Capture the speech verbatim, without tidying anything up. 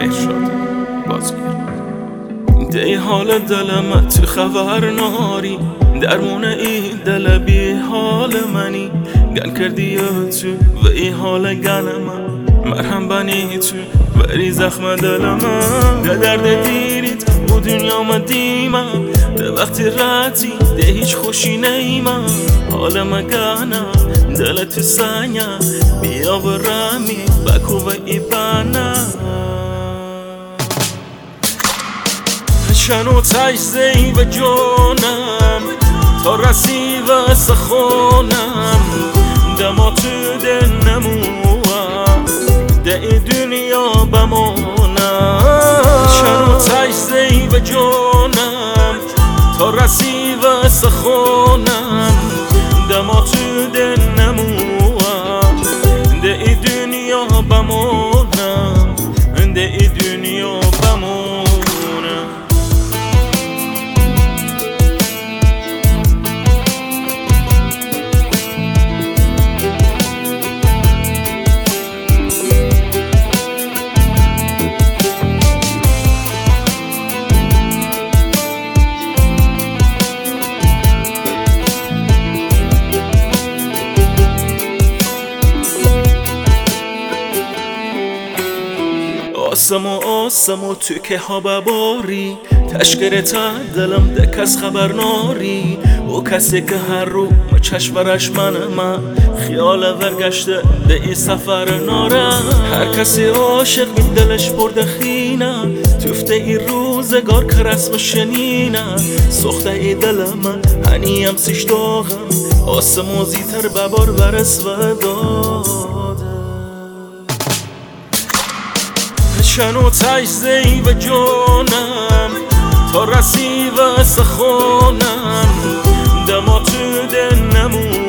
ارشاد بازگیر. دی حال دلم تو خبر ناری، درمونه ای دل بی حال منی. گل کردی تو و ای حال گلم، مرهم بنی تو بری زخم دلم. ده درد دیرید و دنیا مدیمه، ده وقتی راتی ده هیچ خوشی نیمه. حال مگانه دل تو سنیا، بیا برامی بکو و ای بانه. شنو تجزی و جانم تا رسی و سخونم، دما تو ده نموام ده ای دنیا بمانم. شنو تجزی و جانم تا رسی و سخونم، دما تو ده نموام ده ای دنیا بمانم، ده ای دنیا بمانم. آسم و آسم و تو که ها بباری، تشکر تا دلم ده کس خبر ناری. او کسی که هر رو ما چشورش منم، خیال ورگشته ده ای سفر ناره. هر کسی عاشق بین دلش برده خینه، توفته ای روزگار که رسم شنینه. سخته ای دلم هنیم سیش داغم، آسم و زیتر ببار برس و داده. شنو تجزی و جانم تا رسی و سخونم، دما تو ده نمون